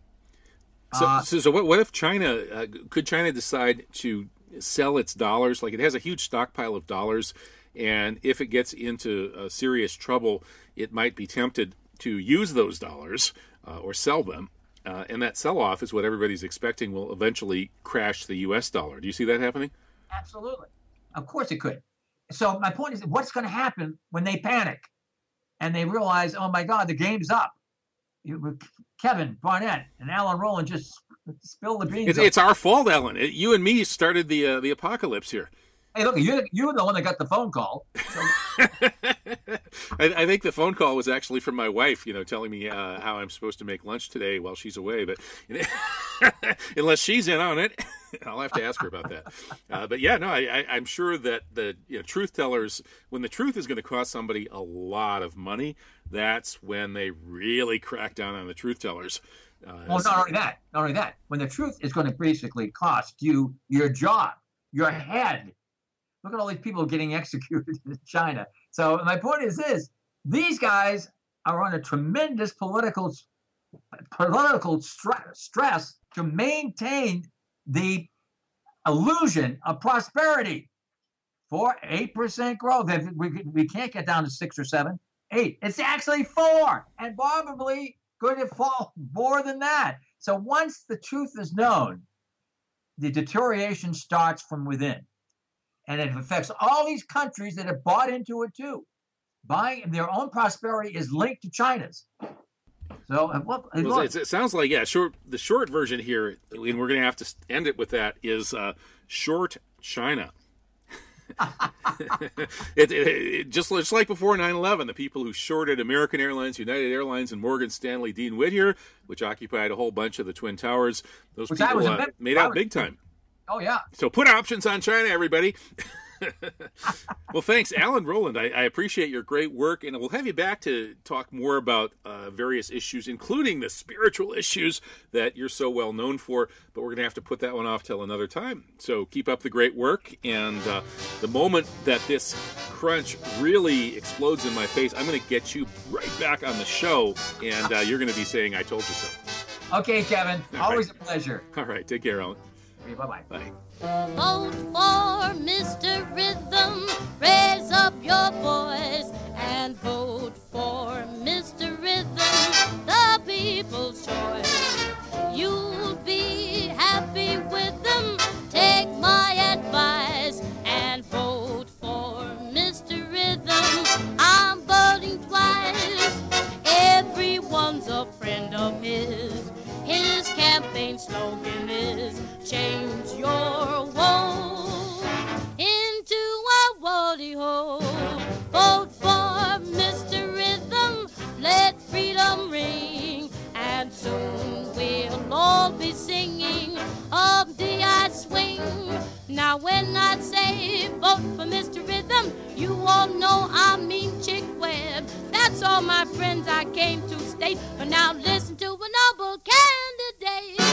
what if China, could China decide to sell its dollars? Like, it has a huge stockpile of dollars, and if it gets into serious trouble, it might be tempted to use those dollars or sell them. And that sell-off is what everybody's expecting will eventually crash the U.S. dollar. Do you see that happening? Absolutely. Of course it could. So my point is, what's going to happen when they panic and they realize, oh, my God, the game's up? Kevin Barnett and Alan Rowland just spilled the beans. It's our fault, Alan. You and me started the apocalypse here. Hey, look, you're the one that got the phone call. So. I think the phone call was actually from my wife, telling me how I'm supposed to make lunch today while she's away. But unless she's in on it, I'll have to ask her about that. But yeah, no, I'm sure that the truth tellers, when the truth is going to cost somebody a lot of money, that's when they really crack down on the truth tellers. Well, not only that. When the truth is going to basically cost you your job, your head. Look at all these people getting executed in China. So my point is this: these guys are under tremendous political stress to maintain the illusion of prosperity. 8% growth. We can't get down to 6 or 7, 8. It's actually 4, and probably going to fall more than that. So once the truth is known, the deterioration starts from within. And it affects all these countries that have bought into it too. Their own prosperity is linked to China's. So it sounds like, the short version here, and we're going to have to end it with that, is short China. It just like before 9/11, the people who shorted American Airlines, United Airlines, and Morgan Stanley Dean Whittier, which occupied a whole bunch of the Twin Towers, those people made out big time. Oh, yeah. So put options on China, everybody. Well, thanks, Alan Rowland. I appreciate your great work, and we'll have you back to talk more about various issues, including the spiritual issues that you're so well known for, but we're going to have to put that one off till another time. So keep up the great work, and the moment that this crunch really explodes in my face, I'm going to get you right back on the show, and you're going to be saying, I told you so. Okay, Kevin. Always a pleasure. All right. Take care, Alan. Bye-bye. Bye. Vote for Mr. Rhythm. Raise up your voice and vote for Mr. Rhythm, the people's choice. You'll be happy with them. Take my advice and vote for Mr. Rhythm. I'm voting twice. Everyone's a friend of his. His campaign slogan is change your woe into a woody-ho. Vote for Mr. Rhythm, let freedom ring, and soon we'll all be singing of the I swing. Now when I say vote for Mr. Rhythm, You all know I mean Chick Webb. That's all, my friends, I came to state. But now listen to a noble candidate.